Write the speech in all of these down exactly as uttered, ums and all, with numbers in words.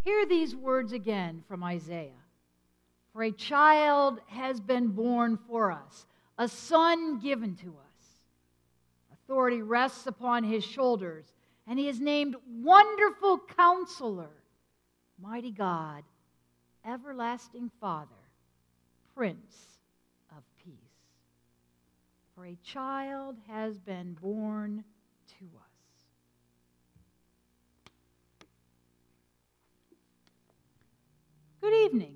Hear these words again from Isaiah. For a child has been born for us, a son given to us. Authority rests upon his shoulders, and he is named Wonderful Counselor, Mighty God, Everlasting Father, Prince of Peace. For a child has been born to us. Good evening.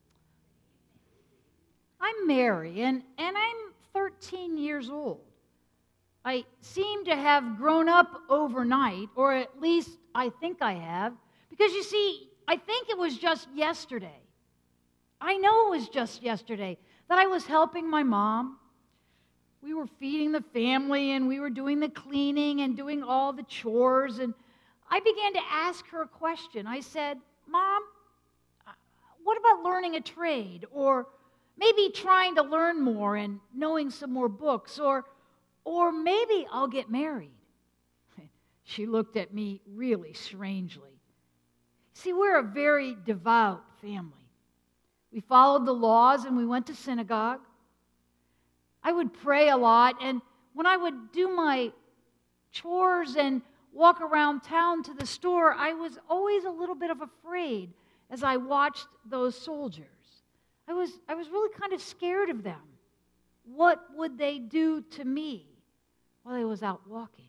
I'm Mary, and, and I'm thirteen years old. I seem to have grown up overnight, or at least I think I have, because you see, I think it was just yesterday. I know it was just yesterday that I was helping my mom. We were feeding the family, and we were doing the cleaning and doing all the chores, and I began to ask her a question. I said, Mom, what about learning a trade, or maybe trying to learn more and knowing some more books, or, or maybe I'll get married? She looked at me really strangely. See, we're a very devout family. We followed the laws and we went to synagogue. I would pray a lot, and when I would do my chores and walk around town to the store, I was always a little bit of afraid as I watched those soldiers. I was, I was really kind of scared of them. What would they do to me while I was out walking?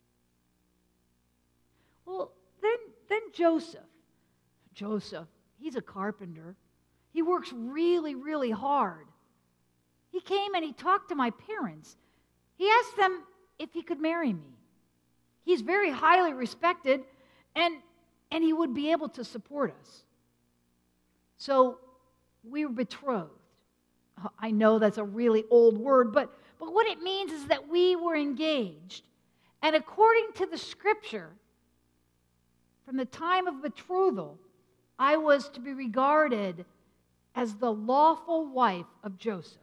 Well, then, then Joseph. Joseph, he's a carpenter. He works really, really hard. He came and he talked to my parents. He asked them if he could marry me. He's very highly respected, and, and he would be able to support us. So we were betrothed. I know that's a really old word, but, but what it means is that we were engaged. And according to the scripture, from the time of betrothal, I was to be regarded as the lawful wife of Joseph.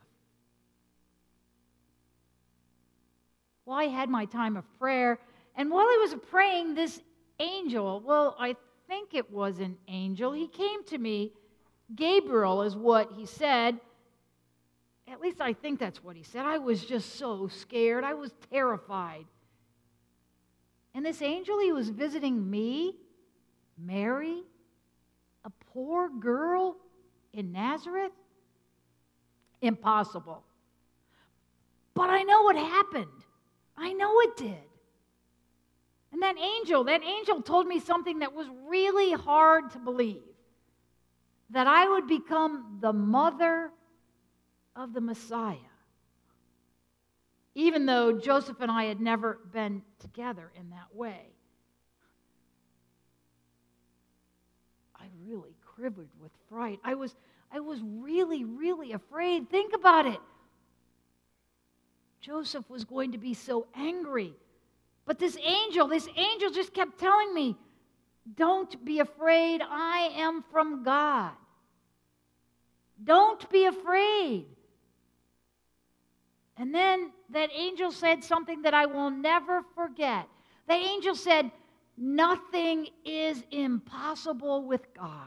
Well, I had my time of prayer, and while I was praying, this angel, well, I think it was an angel, he came to me. Gabriel is what he said. At least I think that's what he said. I was just so scared. I was terrified. And this angel, he was visiting me, Mary, a poor girl in Nazareth? Impossible. But I know what happened. I know it did. And that angel, that angel told me something that was really hard to believe. That I would become the mother of the Messiah. Even though Joseph and I had never been together in that way. I really quivered with fright. I was, I was really, really afraid. Think about it. Joseph was going to be so angry. But this angel, this angel just kept telling me, don't be afraid, I am from God. Don't be afraid. And then that angel said something that I will never forget. The angel said, nothing is impossible with God.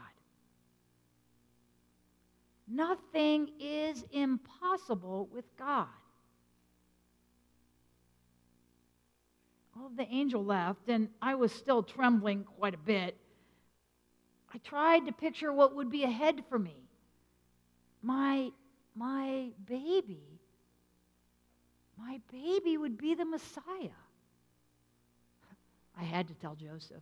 Nothing is impossible with God. Well, the angel left, and I was still trembling quite a bit. I tried to picture what would be ahead for me. My, my baby, my baby would be the Messiah. I had to tell Joseph.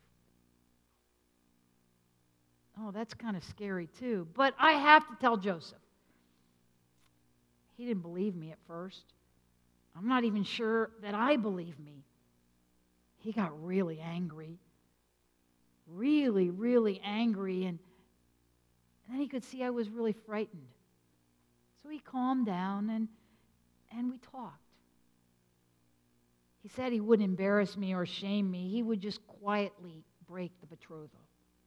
Oh, that's kind of scary too. But I have to tell Joseph. He didn't believe me at first. I'm not even sure that I believe me. He got really angry. Really, really angry. And, and then he could see I was really frightened. So he calmed down and, and we talked. He said he wouldn't embarrass me or shame me. He would just quietly break the betrothal.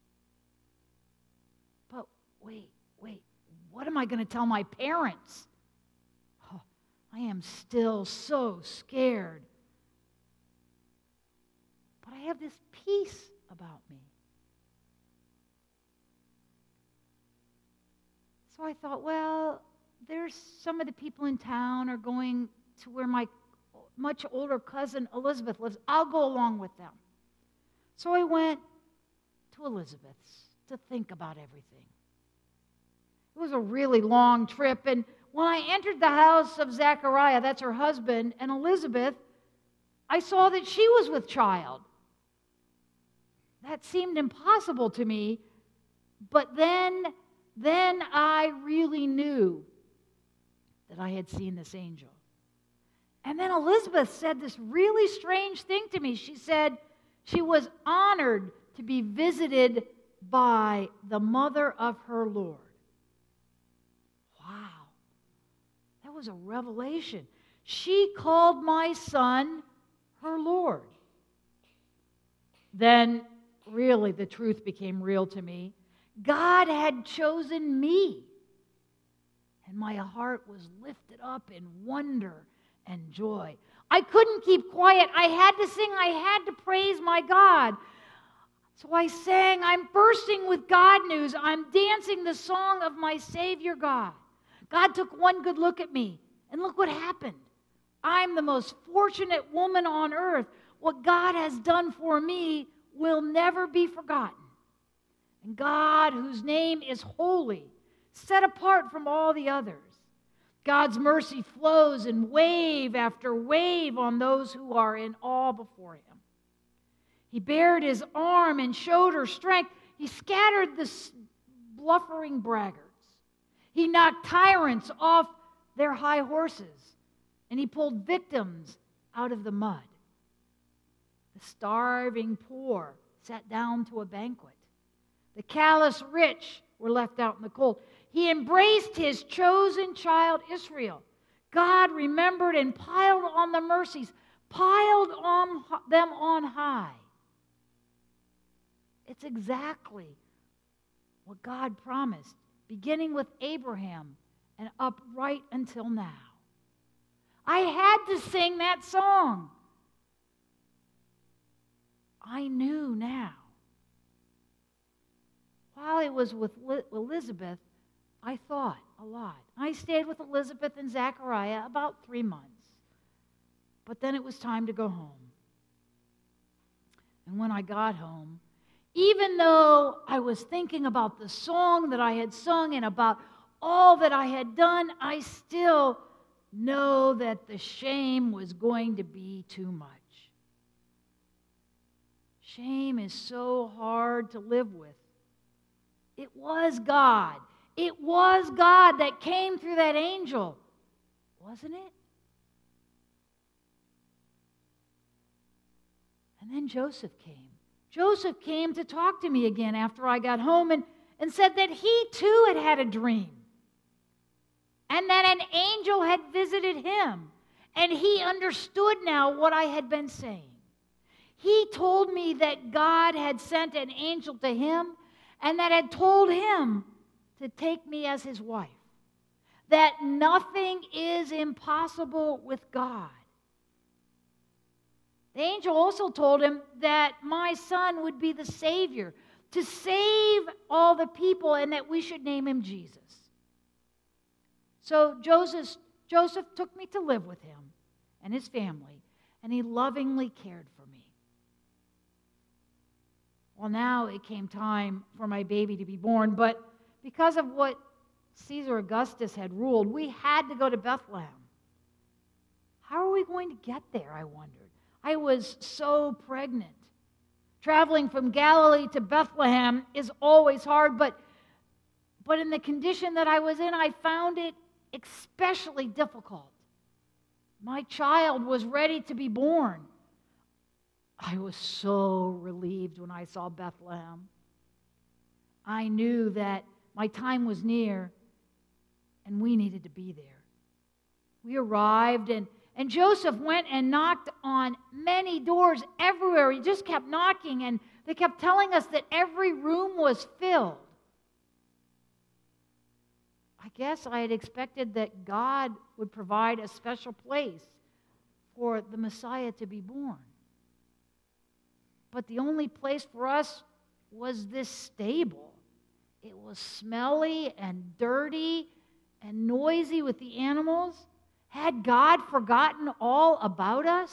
But wait, wait, what am I going to tell my parents? Oh, I am still so scared. But I have this peace about me. So I thought, well, there's some of the people in town are going to where my much older cousin Elizabeth lives. I'll go along with them. So I went to Elizabeth's to think about everything. It was a really long trip, and when I entered the house of Zechariah, that's her husband, and Elizabeth, I saw that she was with child. That seemed impossible to me, but then, then I really knew that I had seen this angel. And then Elizabeth said this really strange thing to me. She said she was honored to be visited by the mother of her Lord. Wow. That was a revelation. She called my son her Lord. Then, really, the truth became real to me. God had chosen me. And my heart was lifted up in wonder and joy. I couldn't keep quiet. I had to sing. I had to praise my God. So I sang, I'm bursting with God news. I'm dancing the song of my Savior God. God took one good look at me, and look what happened. I'm the most fortunate woman on earth. What God has done for me will never be forgotten. And God, whose name is holy, set apart from all the others. God's mercy flows in wave after wave on those who are in awe before him. He bared his arm and showed her strength. He scattered the bluffering braggarts. He knocked tyrants off their high horses, and he pulled victims out of the mud. The starving poor sat down to a banquet. The callous rich were left out in the cold. He embraced his chosen child, Israel. God remembered and piled on the mercies, piled on them on high. It's exactly what God promised, beginning with Abraham and up right until now. I had to sing that song. I knew now. While I was with Elizabeth, I thought a lot. I stayed with Elizabeth and Zechariah about three months. But then it was time to go home. And when I got home, even though I was thinking about the song that I had sung and about all that I had done, I still know that the shame was going to be too much. Shame is so hard to live with. It was God. It was God that came through that angel, wasn't it? And then Joseph came. Joseph came to talk to me again after I got home and, and said that he too had had a dream. And that an angel had visited him. And he understood now what I had been saying. He told me that God had sent an angel to him and that had told him to take me as his wife. That nothing is impossible with God. The angel also told him that my son would be the Savior, to save all the people, and that we should name him Jesus. So Joseph, Joseph took me to live with him and his family, and he lovingly cared for me. Well, now it came time for my baby to be born, but because of what Caesar Augustus had ruled, we had to go to Bethlehem. How are we going to get there, I wondered. I was so pregnant. Traveling from Galilee to Bethlehem is always hard, but, but in the condition that I was in, I found it especially difficult. My child was ready to be born. I was so relieved when I saw Bethlehem. I knew that my time was near, and we needed to be there. We arrived, and, and Joseph went and knocked on many doors everywhere. He just kept knocking, and they kept telling us that every room was filled. I guess I had expected that God would provide a special place for the Messiah to be born. But the only place for us was this stable. it was smelly and dirty and noisy with the animals? Had God forgotten all about us?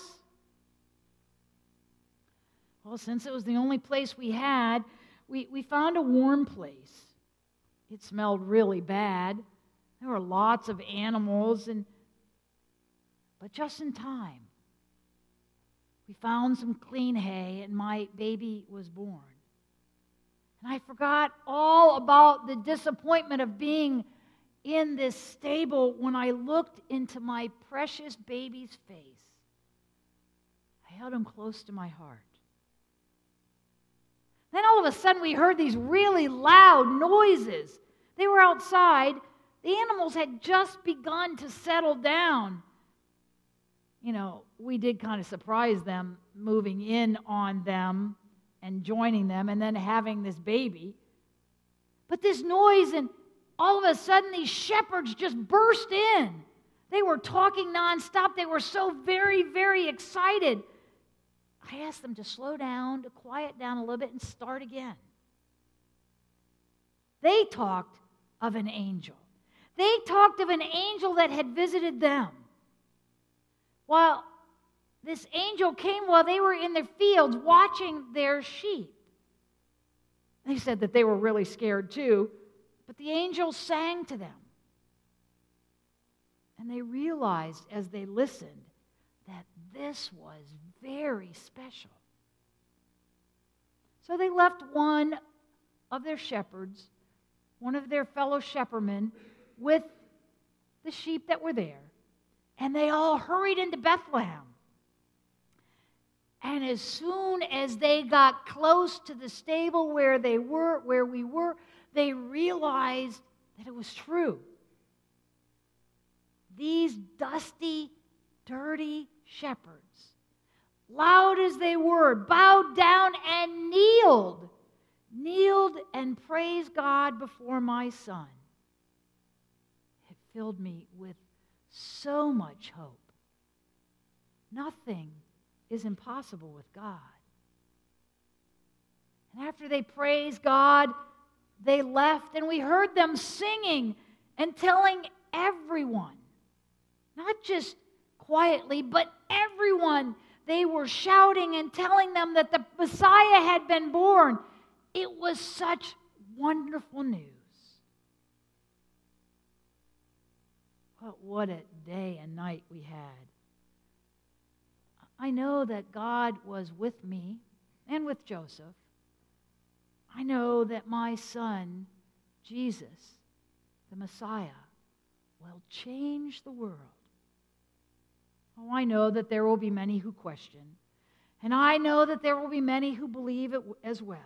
Well, since it was the only place we had, we, we found a warm place. It smelled really bad. There were lots of animals, and but just in time, we found some clean hay, and my baby was born. And I forgot all about the disappointment of being in this stable when I looked into my precious baby's face. I held him close to my heart. Then all of a sudden we heard these really loud noises. They were outside. The animals had just begun to settle down. You know, we did kind of surprise them moving in on them and joining them and then having this baby. But this noise, and all of a sudden these shepherds just burst in. They were talking nonstop. They were so very, very excited. I asked them to slow down, to quiet down a little bit and start again. They talked of an angel. They talked of an angel that had visited them. While this angel came while they were in their fields watching their sheep. They said that they were really scared too, but the angel sang to them. And they realized as they listened that this was very special. So they left one of their shepherds, one of their fellow shepherdmen, with the sheep that were there. And they all hurried into Bethlehem. And as soon as they got close to the stable where they were, where we were, they realized that it was true. These dusty, dirty shepherds, loud as they were, bowed down and kneeled, kneeled and praised God before my son. It filled me with so much hope. Nothing is impossible with God. And after they praised God, they left, and we heard them singing and telling everyone, not just quietly, but everyone. They were shouting and telling them that the Messiah had been born. It was such wonderful news. But what a day and night we had. I know that God was with me and with Joseph. I know that my son, Jesus, the Messiah, will change the world. Oh, I know that there will be many who question, and I know that there will be many who believe it as well.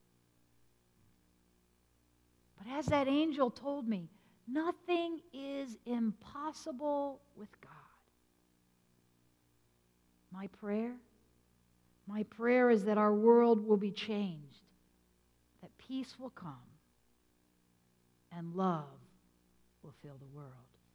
But as that angel told me, nothing is impossible with God. My prayer, my prayer is that our world will be changed, that peace will come, and love will fill the world.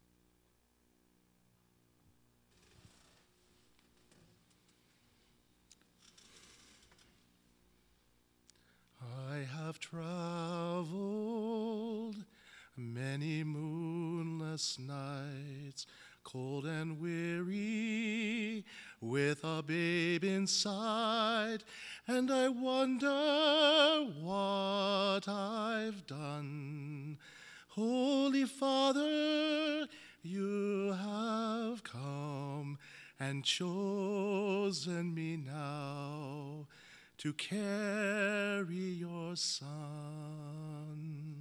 I have traveled many moonless nights, cold and weary, with a babe inside, and I wonder what I've done. Holy Father, you have come and chosen me now to carry your Son.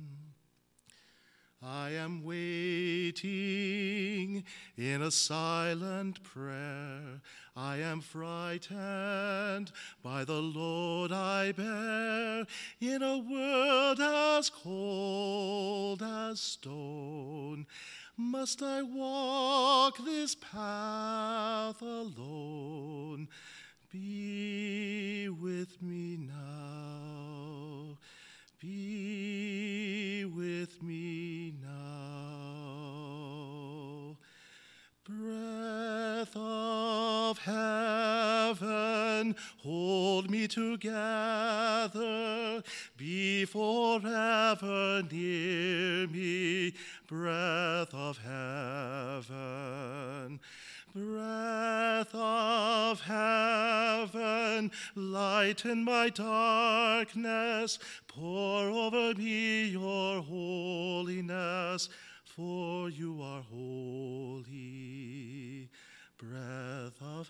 I am waiting in a silent prayer. I am frightened by the load I bear in a world as cold as stone. Must I walk this path alone? Be with me now. Be with me now. Breath of heaven, hold me together. together, be forever near me, breath of heaven. Breath of heaven, lighten my darkness, pour over me your holiness, for you are holy. Breath of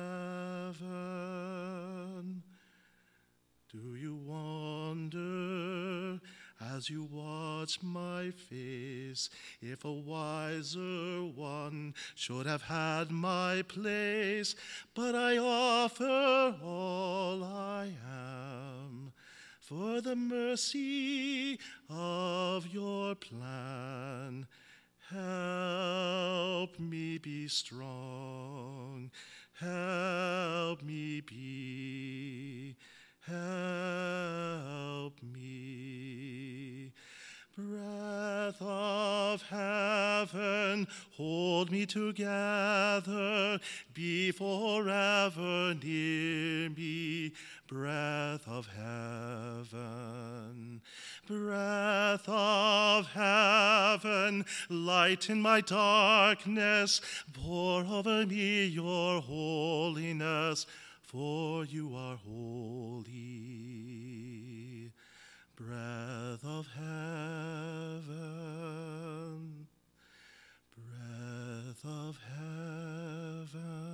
heaven, do you wonder as you watch my face, if a wiser one should have had my place? But I offer all I am for the mercy of your plan. Help me be strong, help me be, help me. Breath of heaven, hold me together, be forever near me, breath of heaven. Breath of heaven, lighten my darkness, pour over me your holiness, for you are holy. Breath of heaven, breath of heaven.